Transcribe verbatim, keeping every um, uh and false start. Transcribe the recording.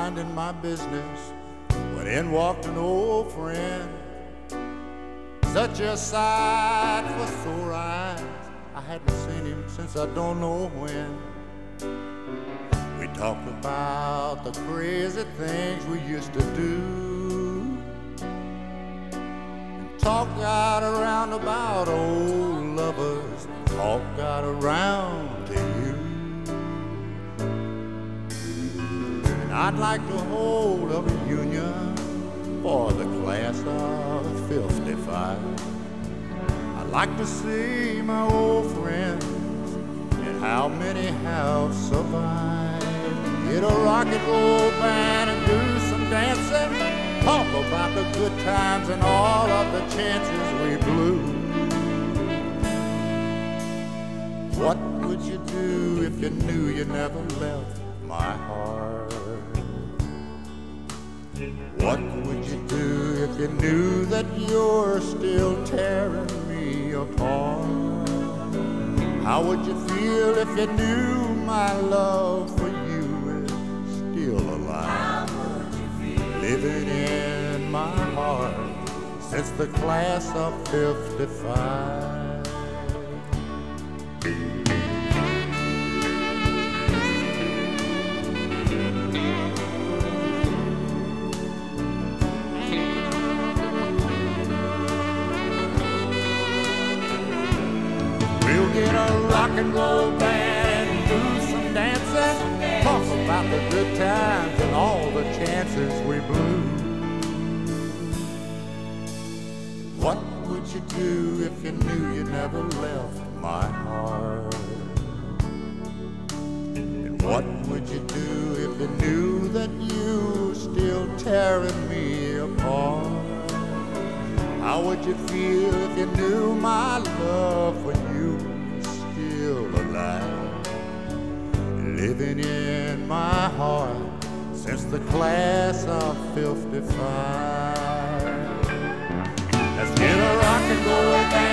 minding my business when in walked an old friend. Such a sight for sore eyes, I hadn't seen him since I don't know when. We talked about the crazy things we used to do, and talk got around about old lovers, talk got around to you. And I'd like to hold a reunion for the class of fifty-five. I'd like to see my old friends and how many have survived. Get a rock and roll band and do some dancing, talk about the good times and all of the chances we blew. What would you do if you knew you never left my heart? What would you do if you knew that you're still tearing me apart? How would you feel if you knew my love for you is still alive? How would you feel? Living in my heart since the class of fifty-five. Get a rock and roll band and do some dancing, talk about the good times and all the chances we blew. What would you do if you knew you never left my heart? And what would you do if you knew that you still tearing me apart? How would you feel if you knew my love for you still alive, living in my heart since the class of fifty-five? Let's get a rock and roll band.